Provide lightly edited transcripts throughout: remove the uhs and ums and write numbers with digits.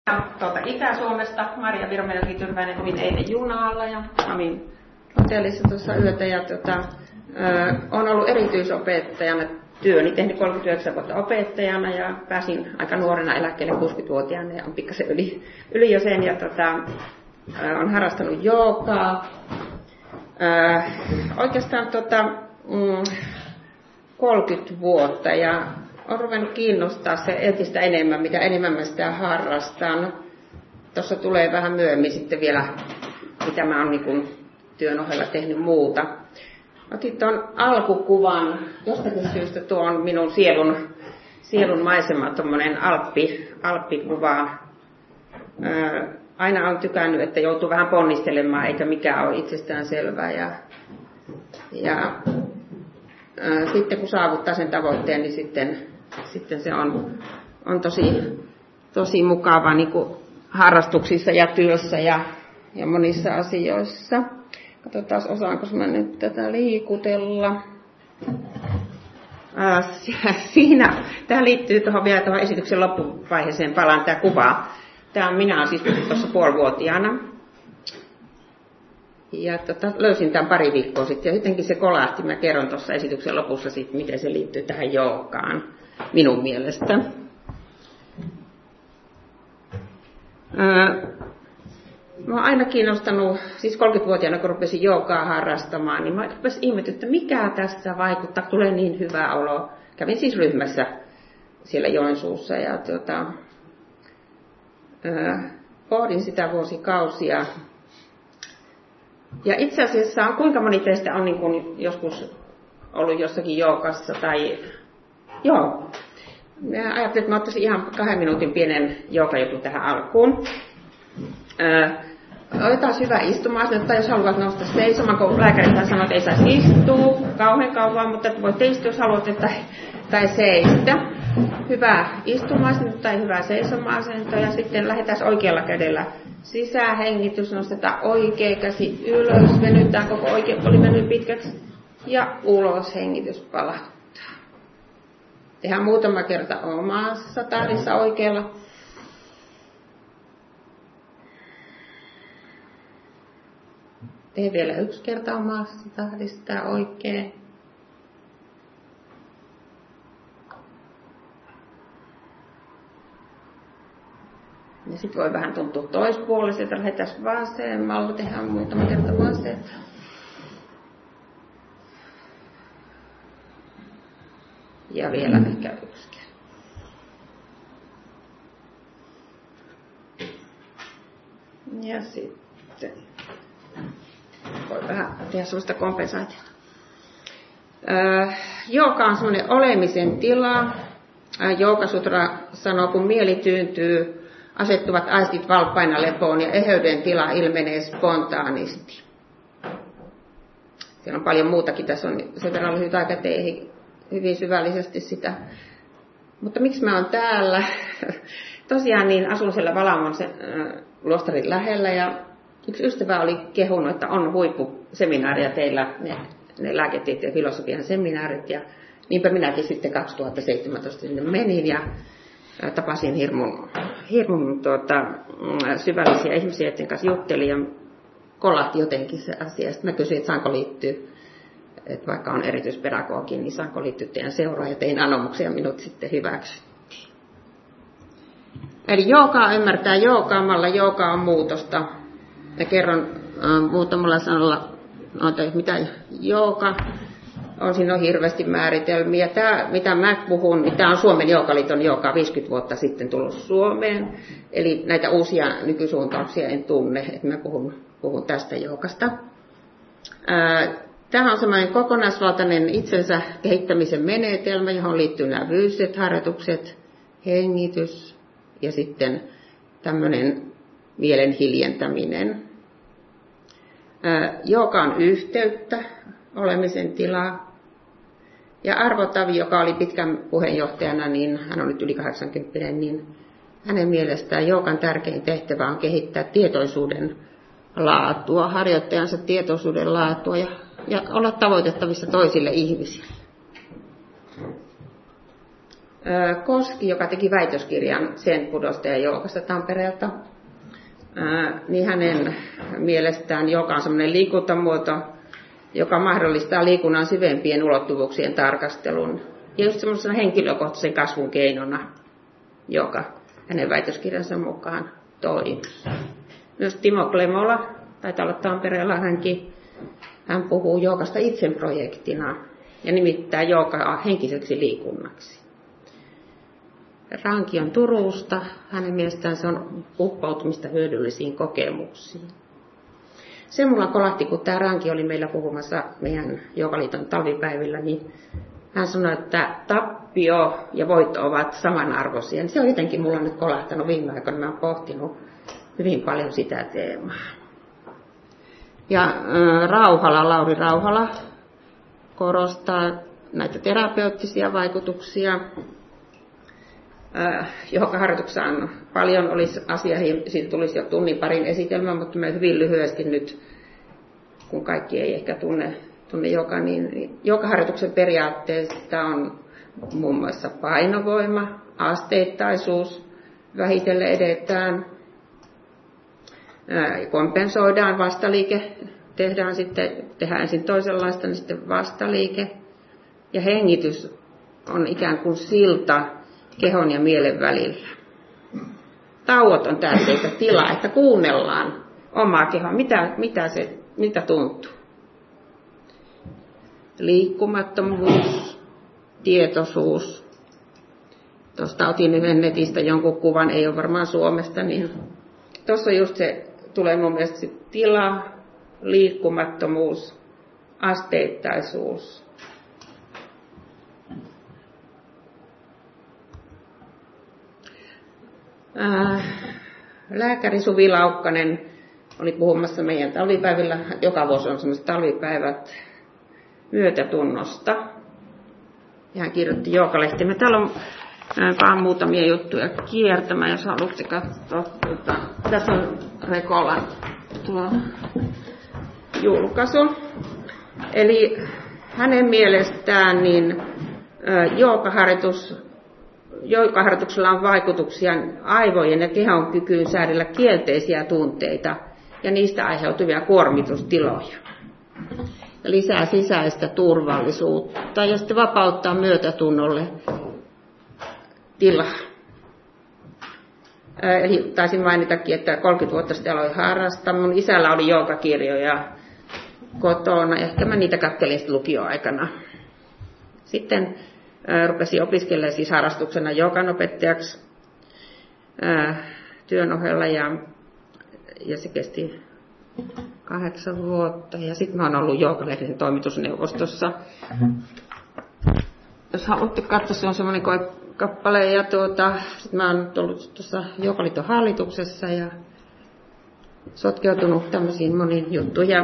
Itä-Suomesta. Maria Virmelki-Tyrväinen olin eilen junalla ja olin hotellissa tuossa yötä ja olen ollut erityisopettajana työni, tehnyt 39 vuotta opettajana ja pääsin aika nuorena eläkkeelle 60-vuotiaana ja on pikkasen yli jo sen ja olen harrastanut joogaa. Oikeastaan 30 vuotta ja olen ruvennut kiinnostaa se entistä enemmän, mitä enemmän mä sitä harrastan. Tuossa tulee vähän myöhemmin sitten vielä, mitä mä oon niin työn ohella tehnyt muuta. Otin tuon alkukuvan, jostakin syystä tuo on minun sielun maisema, tuommoinen alppikuva. Aina on tykännyt, että joutuu vähän ponnistelemaan, eikä mikään ole itsestään selvää. Ja sitten kun saavuttaa sen tavoitteen, niin sitten se on tosi mukava niin kuin harrastuksissa ja työssä ja monissa asioissa. Katsotaan, osaanko mä nyt tätä liikutella. Tämä liittyy vielä tuohon esityksen loppuvaiheeseen, palaan tämä kuva. Minä olen siis tuossa puolivuotiaana. Ja löysin tämän pari viikkoa sitten ja jotenkin se kolahti. Mä kerron tuossa esityksen lopussa sitten, miten se liittyy tähän joogaan minun mielestä. Mä oon aina kiinnostanut, siis 30-vuotiaana kun rupesin joogaa harrastamaan, niin mä rupesin ihmetyä, että mikä tästä vaikuttaa, tulee niin hyvä olo. Kävin siis ryhmässä siellä Joensuussa ja pohdin sitä vuosikausia. Ja itse asiassa kuinka moni teistä on niin kuin joskus ollut jossakin joogassa tai joo. Mä ajattelin, että mä ottaisin ihan 2 minuutin pienen joogajutun tähän alkuun. Otetaan hyvä istumaan, tai jos haluat nousta seisomaan, kun lääkärit sanoo, että ei saisi istua kauhean kauan, mutta voitte istua, jos haluat, tai seistä. Hyvä istumaasento tai hyvä seisomaasento ja sitten lähdetään oikealla kädellä sisähengitys, nostetaan oikea käsi ylös, venytään koko oikea oli mennyt pitkäksi ja ulos hengitys palauttaa. Tehdään muutama kerta omassa tahdissa oikealla. Tee vielä 1 kerta omassa tahdista oikein. Ja sitten voi vähän tuntua toispuoliselta, lähdetään vasemmalla, tehdään muutama kerta vasemmalla. Ja vielä ehkä 1 kerta. Ja sitten voi vähän tehdä sellaista kompensaatiota. Jooga on sellainen olemisen tila. Joogasutra sanoo, kun mieli tyyntyy, asettuvat aistit valppaina lepoon ja eheyden tila ilmenee spontaanisti. Siellä on paljon muutakin, tässä on sen verran lyhyt aika teihin hyvin syvällisesti sitä. Mutta miksi mä oon täällä? Tosiaan niin asun siellä Valamon luostarin lähellä ja yksi ystävä oli kehunut, että on huippuseminaaria teillä, ne lääketieteen ja filosofian seminaarit ja niinpä minäkin sitten 2017 sinne menin ja tapasin hirmun syvällisiä ihmisiä, joiden kanssa juttelin ja kolahti jotenkin se asia. Sitten mä kysyin, että saanko liittyä, että vaikka on erityispedagogi, niin saanko liittyä teidän seuraan ja tein anomuksia ja minut sitten hyväksyttiin. Eli joogaa ymmärtää joogaamalla, jooga on muutosta. Ja kerron muutamalla sanalla, mitä jooga on, siinä on hirveästi määritelmiä. Tämä, mitä mä puhun, niin tämä on Suomen Joogaliiton jooga 50 vuotta sitten tullut Suomeen. Eli näitä uusia nykysuuntauksia en tunne, että mä puhun tästä joogasta. Tämä on semmoinen kokonaisvaltainen itsensä kehittämisen menetelmä, johon liittyy nämä fyysiset harjoitukset, hengitys ja sitten tämmöinen mielen hiljentäminen. Jooga on yhteyttä, olemisen tilaa. Ja Arvo Tavi, joka oli pitkän puheenjohtajana, niin hän on nyt yli 80, niin hänen mielestään joogan tärkein tehtävä on kehittää tietoisuuden laatua, harjoittajansa tietoisuuden laatua ja olla tavoitettavissa toisille ihmisille. Koski, joka teki väitöskirjan sen pudostajan joukasta Tampereelta, niin hänen mielestään joka on sellainen liikuntamuoto, joka mahdollistaa liikunnan syvempien ulottuvuuksien tarkastelun. Ja just semmoisena henkilökohtaisen kasvun keinona, joka hänen väitöskirjansa mukaan toimii. Myös Timo Klemola, taitaa olla Tampereella hänkin, hän puhuu joogasta itsenprojektina ja nimittää joogaa henkiseksi liikunnaksi. Ranki on Turusta, hänen mielestään se on uppoutumista hyödyllisiin kokemuksiin. Se mulla kolahti, kun tämä Ranki oli meillä puhumassa meidän Joogaliiton talvipäivillä, niin hän sanoi, että tappio ja voitto ovat samanarvoisia. Se on jotenkin mulla nyt kolahtanut viime aikoina, mä oon pohtinut hyvin paljon sitä teemaa. Ja Lauri Rauhala korostaa näitä terapeuttisia vaikutuksia. Joogaharjoituksessa paljon olisi asiaa, siitä tulisi jo tunnin parin esitelmä, mutta me hyvin lyhyesti nyt, kun kaikki ei ehkä tunne joogaa, niin joogaharjoituksen periaatteista on muun muassa painovoima, asteittaisuus, vähitellen edetään, kompensoidaan vastaliike, tehdään ensin toisenlaista, niin sitten vastaliike. Ja hengitys on ikään kuin silta kehon ja mielen välillä. Tauot on tärkeitä tilaa, että kuunnellaan omaa kehoa, mitä tuntuu. Liikkumattomuus, tietoisuus. Tuosta otin yhden netistä jonkun kuvan, ei ole varmaan Suomesta, niin tuossa just se tulee mun mielestä se tila, liikkumattomuus, asteittaisuus. Lääkäri Suvi Laukkanen oli puhumassa meidän talvipäivillä, joka vuosi on sellaiset talvipäivät myötätunnosta. Ja hän kirjoitti Joogalehteen. Täällä on muutamia juttuja kiertämään, jos haluatte katsoa. Tässä on Rekolan tuo julkaisu. Eli hänen mielestään niin joogaharjoituksella on vaikutuksia aivojen ja kehon kykyyn säädellä kielteisiä tunteita ja niistä aiheutuvia kuormitustiloja. Ja lisää sisäistä turvallisuutta ja sitten vapauttaa myötätunnolle tilaa. Eli taisin mainitakin, että 30 vuotta sitten aloin harrastaa. Mun isällä oli joogakirjoja kotona. Ehkä mä niitä katselin sitten lukioaikana. Sitten rupesin opiskelemaan siis harrastuksena jooganopettajaksi työn ohella ja se kesti 8 vuotta. Ja sitten mä oon ollut Joogalehden toimitusneuvostossa. Jos haluatte katsoa, se on semmoinen kappale. Ja sitten mä oon ollut tuossa Joogaliiton hallituksessa ja sotkeutunut tämmöisiin moniin juttuihin.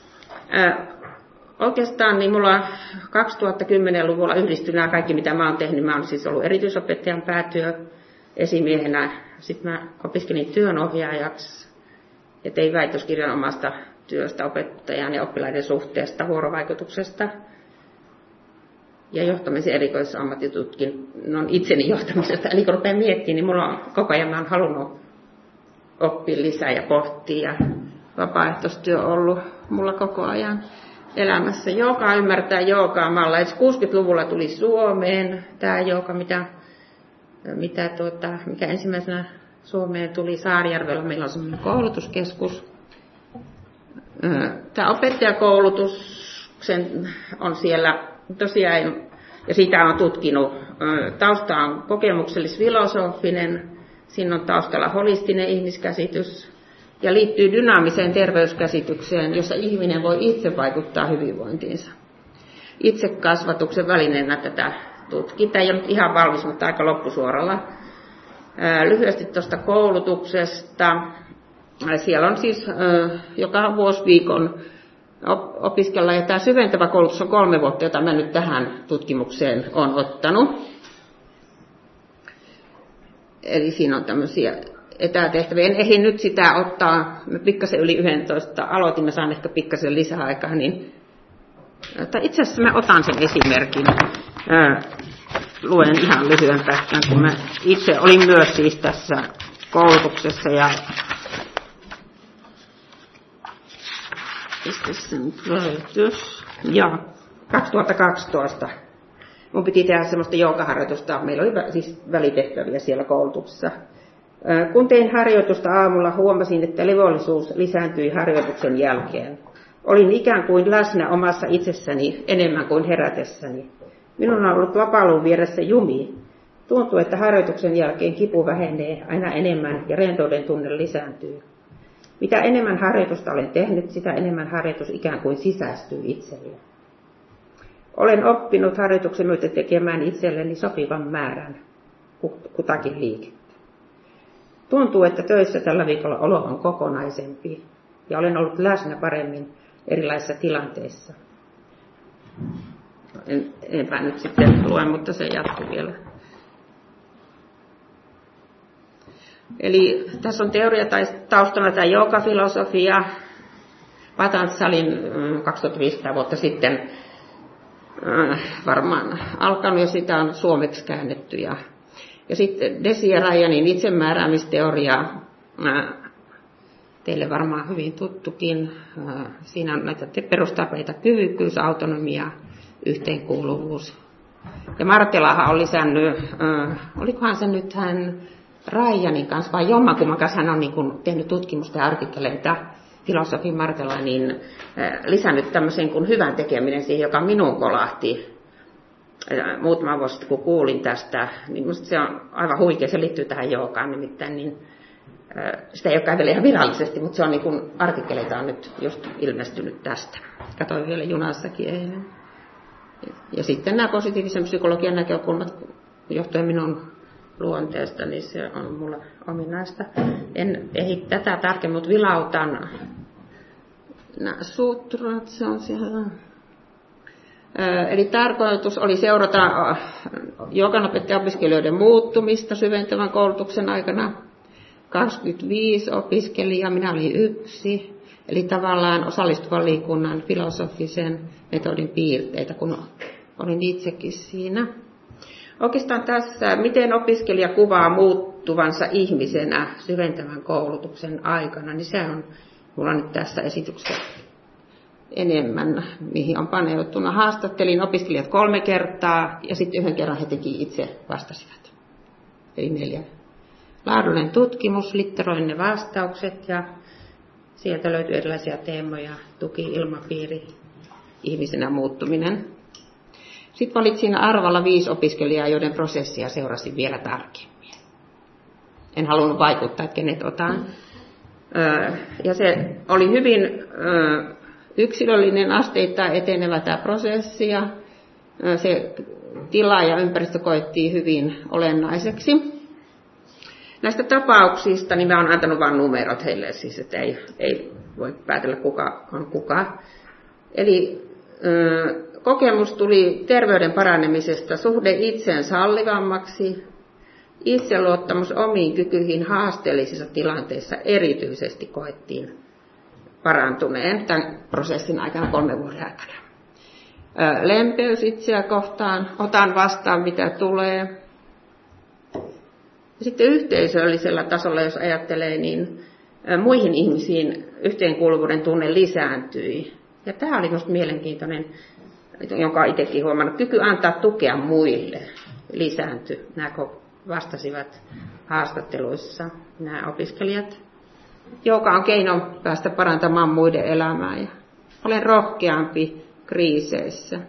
Oikeastaan niin mulla 2010-luvulla yhdistyi nämä kaikki, mitä mä oon tehnyt. Mä oon siis ollut erityisopettajan päätyö esimiehenä. Sitten mä opiskelin työnohjaajaksi ja tein väitöskirjan omasta työstä opettajan ja oppilaiden suhteesta, vuorovaikutuksesta. Ja johtamisen erikoisammattitutkinnon itseni johtamisesta. Eli kun rupean miettimään, niin mulla on koko ajan mä oon halunnut oppia lisää ja pohtia. Ja vapaaehtoistyö on ollut mulla koko ajan elämässä. Jooga ymmärtää joogaamalla. 60-luvulla tuli Suomeen tämä jooga, mikä ensimmäisenä Suomeen tuli Saarijärvellä. Meillä on semmoinen koulutuskeskus. Tämä opettajakoulutus on siellä tosiaan, ja sitä on tutkinut. Tausta on kokemuksellis-filosofinen, siinä on taustalla holistinen ihmiskäsitys ja liittyy dynaamiseen terveyskäsitykseen, jossa ihminen voi itse vaikuttaa hyvinvointiinsa. Itsekasvatuksen välineenä tätä tutkitaan. Ei ole nyt ihan valmis, mutta aika loppusuoralla. Lyhyesti tuosta koulutuksesta. Siellä on siis joka vuosi viikon opiskella, ja tämä syventävä koulutus on 3 vuotta, jota mä nyt tähän tutkimukseen olen ottanut. Eli siinä on tämmöisiä etätehtäviä. En ehdi nyt sitä ottaa, mä pikkasen yli 11 aloitin, mä saan ehkä pikkasen lisäaikaa, niin itse asiassa mä otan sen esimerkin. luen ihan lyhyen pätkän, kun mä itse olin myös siis tässä koulutuksessa ja mistä se nyt löytys? Ja 2012 mun piti tehdä semmoista joogaharjoitusta. Meillä oli siis välitehtäviä siellä koulutuksessa. Kun tein harjoitusta aamulla, huomasin, että levollisuus lisääntyi harjoituksen jälkeen. Olin ikään kuin läsnä omassa itsessäni enemmän kuin herätessäni. Minun on ollut vapailun vieressä jumi. Tuntuu, että harjoituksen jälkeen kipu vähenee aina enemmän ja rentouden tunne lisääntyy. Mitä enemmän harjoitusta olen tehnyt, sitä enemmän harjoitus ikään kuin sisäistyy itselle. Olen oppinut harjoituksen myötä tekemään itselleni sopivan määrän kutakin liikettä. Tuntuu, että töissä tällä viikolla olo on kokonaisempi ja olen ollut läsnä paremmin erilaisissa tilanteissa. Enpä nyt sitten lue, mutta se jatkuu vielä. Eli tässä on teoria taustalla tämä joogafilosofia. Patanjalin 2500 vuotta sitten varmaan alkanut ja sitä on suomeksi käännetty. Ja sitten Desi ja Rajanin itsemääräämisteoria, teille varmaan hyvin tuttukin. Siinä on näitä perustapeita: kyvykkyys, autonomia, yhteenkuuluvuus. Ja Martelahan on lisännyt, olikohan se nyt hän Rajanin kanssa vai jommankumman kanssa, hän on niin kuin tehnyt tutkimusta ja artikkeleita, filosofi Martela, niin lisännyt tämmöisen kuin hyvän tekeminen siihen, joka minun kolahti muutama vuosi sitten, kun kuulin tästä. Niin minusta se on aivan huikea, se liittyy tähän joogaan nimittäin, niin sitä ei ole vielä ihan virallisesti, mutta se on niin kuin artikkeleita on nyt just ilmestynyt tästä. Katoin vielä junassakin eilen. Ja sitten nämä positiivisen psykologian näkökulmat johtuen minun luonteesta, niin se on mulle ominaista. En ehdi tätä tarkemmin, mutta vilautan nämä sutrat, se on siellä. Eli tarkoitus oli seurata jooganopettaja-opiskelijoiden muuttumista syventävän koulutuksen aikana. 25 opiskelijaa, minä olin 1. Eli tavallaan osallistuvan liikunnan filosofisen metodin piirteitä, kun olin itsekin siinä. Oikeastaan tässä, miten opiskelija kuvaa muuttuvansa ihmisenä syventävän koulutuksen aikana, niin se on mulla nyt tässä esityksessä enemmän, mihin on paneutunut. Haastattelin opiskelijat 3 kertaa ja sitten 1 kerran he teki itse vastasivat. Eli 4. Laadullinen tutkimus, litteroin ne vastaukset ja sieltä löytyy erilaisia teemoja, tuki, ilmapiiri, ihmisenä muuttuminen. Sitten valitsin arvalla 5 opiskelijaa, joiden prosessia seurasin vielä tarkemmin. En halunnut vaikuttaa, että kenet otan. Ja se oli hyvin yksilöllinen, asteittain etenevä tämä prosessi. Ja se tila ja ympäristö koettiin hyvin olennaiseksi. Näistä tapauksista niin mä oon antanut vain numerot heille, siis että ei voi päätellä kuka on kuka. Eli kokemus tuli terveyden paranemisesta, suhde itseen sallivammaksi, itseluottamus omiin kykyihin haasteellisissa tilanteissa erityisesti koettiin parantuneen tämän prosessin aikana 3 vuoden aikana. Lempeys itseä kohtaan, otan vastaan mitä tulee. Ja sitten yhteisöllisellä tasolla, jos ajattelee, niin muihin ihmisiin yhteenkuuluvuuden tunne lisääntyi. Ja tämä oli minusta mielenkiintoinen, jonka olen itsekin huomannut. Kyky antaa tukea muille lisääntyi. Nämä vastasivat haastatteluissa, nämä opiskelijat. Joka on keino päästä parantamaan muiden elämää. Ja olen rohkeampi kriiseissä.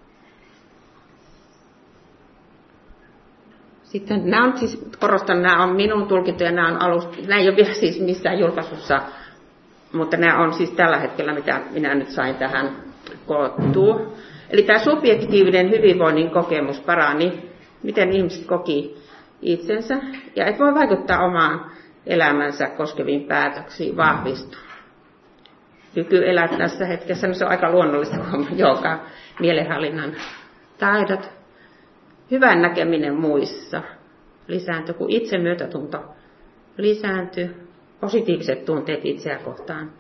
Sitten nämä on siis, korostan, nämä on minun tulkintoja, nämä ei ole vielä siis missään julkaisussa, mutta nämä on siis tällä hetkellä, mitä minä nyt sain tähän koottua. Eli tämä subjektiivinen hyvinvoinnin kokemus parani, miten ihmiset koki itsensä, ja et voi vaikuttaa omaan elämänsä koskeviin päätöksiin, vahvistuu. Kyky elää tässä hetkessä, no se on aika luonnollista, kun joka mielenhallinnan taidot. Hyvän näkeminen muissa lisääntyi, kun itsemyötätunto lisääntyi, positiiviset tunteet itseä kohtaan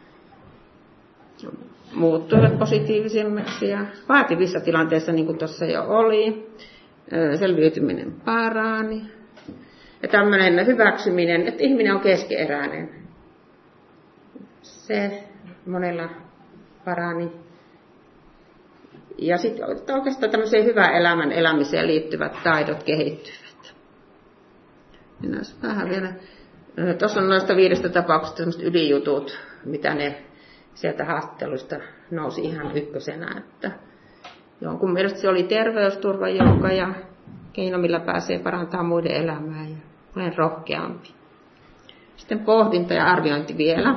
muuttuivat positiivisemmiksi ja vaativissa tilanteissa, niin kuin tuossa jo oli. selviytyminen parani. Ja tämmöinen hyväksyminen, että ihminen on keskeeräinen. Se monella parani. Ja sitten oikeastaan tämmöiseen hyvään elämän elämiseen liittyvät taidot kehittyvät. Mennään vähän vielä. Tuossa on noista 5 tapauksesta sellaiset ylijutut, mitä ne sieltä haastatteluista nousi ihan ykkösenä. Että jonkun mielestä se oli terveysturvajoukka ja keino, millä pääsee parantamaan muiden elämää ja olen rohkeampi. Sitten pohdinta ja arviointi vielä.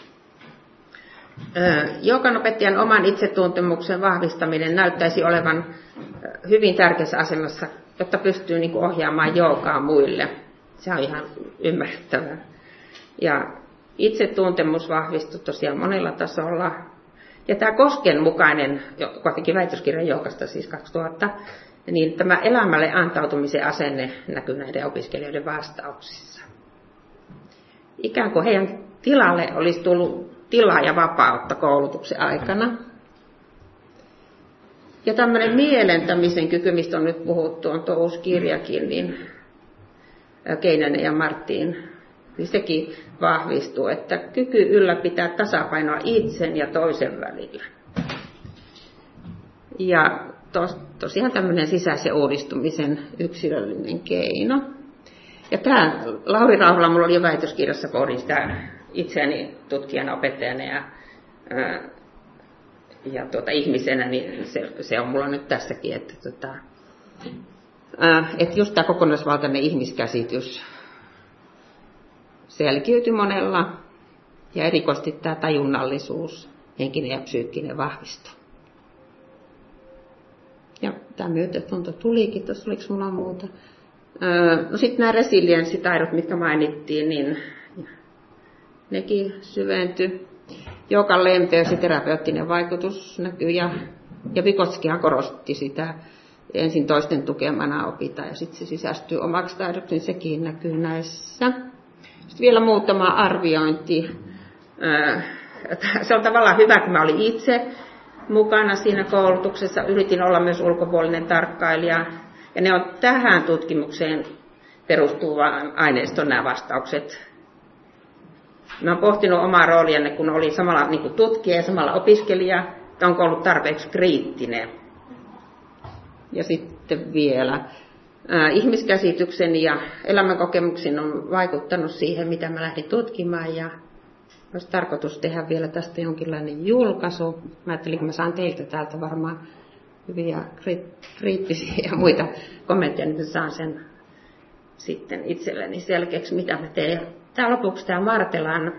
Joukanopettajan oman itsetuntemuksen vahvistaminen näyttäisi olevan hyvin tärkeässä asemassa, jotta pystyy niin kuin ohjaamaan joukaa muille. Se on ihan ymmärrettävää. Ja itsetuntemus vahvistui tosiaan monella tasolla. Ja tämä Kosken mukainen, joka teki väitöskirjan joukasta siis 2000, niin tämä elämälle antautumisen asenne näkyy näiden opiskelijoiden vastauksissa. Ikään kuin heidän tilalle olisi tullut tilaa ja vapautta koulutuksen aikana. Ja tämmöinen mielentämisen kyky, mistä on nyt puhuttu, on tuo uusi kirjakin, niin Keinänen ja Martin, niin sekin vahvistuu, että kyky ylläpitää tasapainoa itsen ja toisen välillä. Ja tosiaan tämmöinen sisäisen uudistumisen yksilöllinen keino. Ja tämä Lauri Rauhala, mulla oli jo väitöskirjassa, pohdin sitä itseäni tutkijana, opettajana ja ihmisenä, niin se on mulla nyt tässäkin, että just tämä kokonaisvaltainen ihmiskäsitys selkiytyi monella ja erikoisesti tämä tajunnallisuus, henkinen ja psyykkinen vahvistuu. Ja tämä myötätunto tulikin, tuossa oliko mulla muuta. No sitten nämä resilienssitaidot, mitkä mainittiin, niin nekin syventyi. Joukan lempeys ja terapeuttinen vaikutus näkyy ja Vygotskihan korosti sitä, ensin toisten tukemana opita ja sitten se sisäistyy omaksi taidoksi, niin sekin näkyy näissä. Sitten vielä muutama arviointi. Se on tavallaan hyvä, kun mä olin itse mukana siinä koulutuksessa. Yritin olla myös ulkopuolinen tarkkailija. Ja ne on tähän tutkimukseen perustuvaan aineiston nämä vastaukset. Mä oon pohtinut omaa roolianne, kun oli samalla niin kuin tutkija ja samalla opiskelija, että onko ollut tarpeeksi kriittinen. Ja sitten vielä ihmiskäsityksen ja elämänkokemuksen on vaikuttanut siihen, mitä mä lähdin tutkimaan. Ja olisi tarkoitus tehdä vielä tästä jonkinlainen julkaisu. Mä ajattelin, että mä saan teiltä täältä varmaan hyviä kriittisiä ja muita kommentteja, niin mä saan sen sitten itselleni selkeäksi, mitä mä teen. Tämä lopuksi tämä Martelan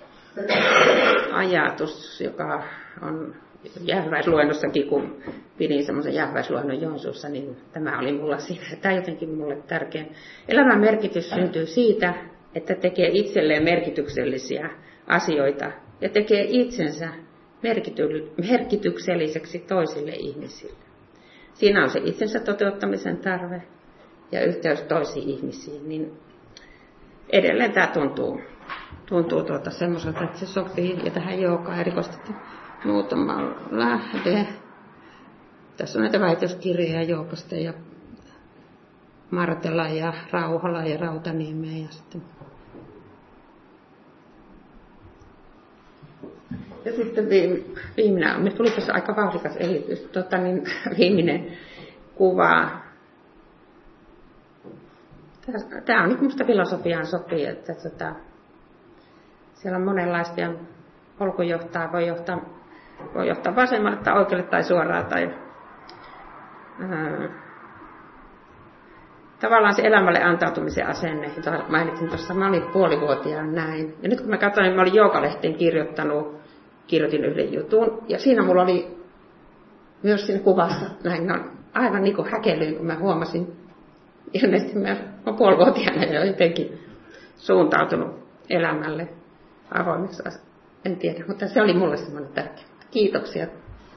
ajatus, joka on jäähyväisluennossakin, kun pidin semmoisen jäähyväisluennon Joensuussa, niin tämä oli mulla siinä. Tämä jotenkin mulle tärkeä. Elämän merkitys syntyy siitä, että tekee itselleen merkityksellisiä asioita ja tekee itsensä merkitykselliseksi toisille ihmisille. Siinä on se itsensä toteuttamisen tarve ja yhteys toisiin ihmisiin, niin edelleen tämä tuntuu semmoiselta, että se sopii ja tähän joukaan erikoisesti muutama lähde. Tässä on näitä väitöskirjoja joukasta ja Martela ja Rauhala ja Rautaniemeä ja sitten. Ja sitten viimeinen, nyt tuli tässä aika vauhdikas esitys, viimeinen kuva. Tämä on minusta filosofiaan sopii, että siellä on monenlaista ja polkujohtaa voi johtaa vasemmalle tai oikealle tai suoraan. Tavallaan se elämälle antautumisen asenne, jota mainitsin tuossa, mä olin puolivuotiaan näin. Ja nyt kun mä katsoin, niin mä olin Joukalehteen kirjoitin yhden jutun. Ja siinä mulla oli myös siinä kuvassa näin, aivan niin kuin häkellyin, kun mä huomasin. Ilmeisesti mä olen puolivuotiaana jo jotenkin suuntautunut elämälle avoimeksi. En tiedä, mutta se oli mulle semmoinen tärkeä. Kiitoksia.